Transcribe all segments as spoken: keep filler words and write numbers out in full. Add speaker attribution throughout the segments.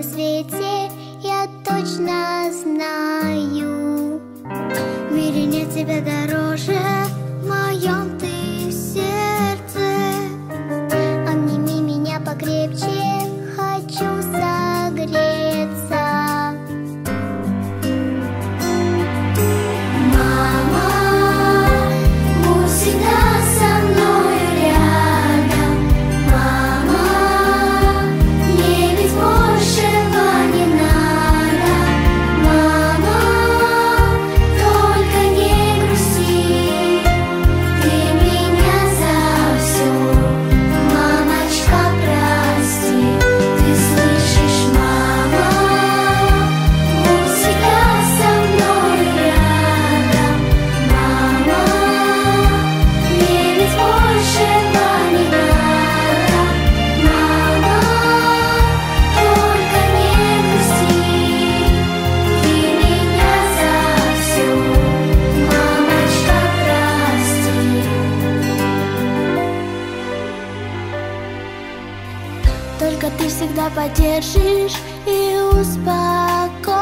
Speaker 1: свете, я точно знаю. В мире нет тебя дороже, в моем ты сердце. Обними меня покрепче, хочу согреться.
Speaker 2: Только ты всегда поддержишь и успокоишь,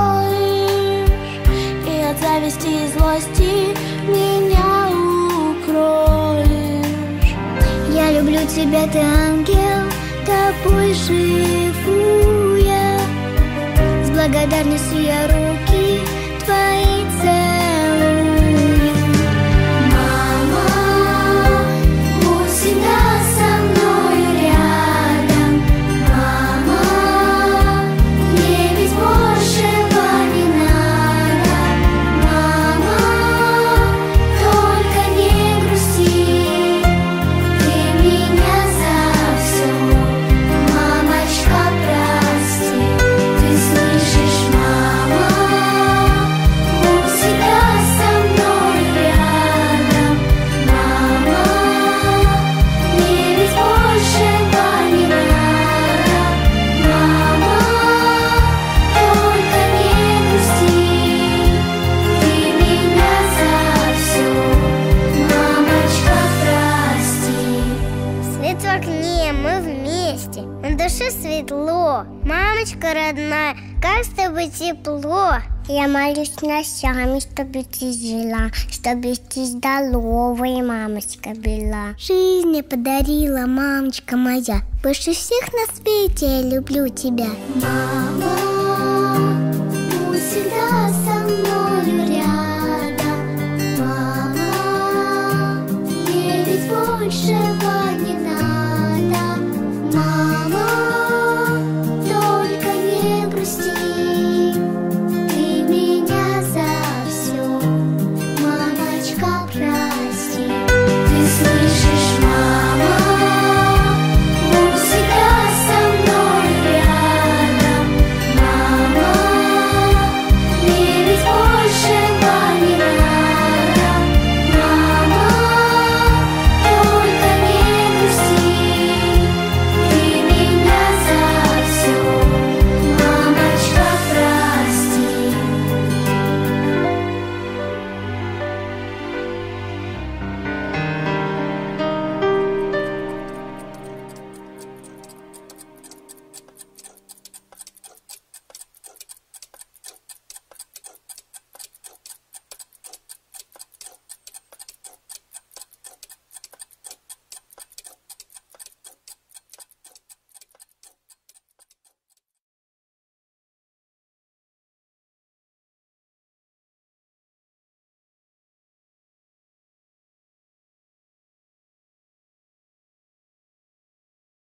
Speaker 2: и от зависти и злости меня укроешь.
Speaker 1: Я люблю тебя, ты ангел, тобой живу я. С благодарностью я руки твои целую. Мама, будь всегда со мною рядом. Мама, мне ведь большего не надо. Мама, только не грусти, ты меня за все, мамочка, прости. Ты слышишь, мама, будь всегда со мной рядом. Мама, мне ведь большего не надо. Мама, только не грусти, ты меня за все, мамочка, прости. Свет в окне, мы вместе, на душе светло. Мамочка родная, как с тобой тепло. Я молюсь ночами, чтобы ты жила, чтобы ты здоровая, мамочка, была. Жизнь мне подарила, мамочка моя. Больше всех на свете я люблю тебя. Мама.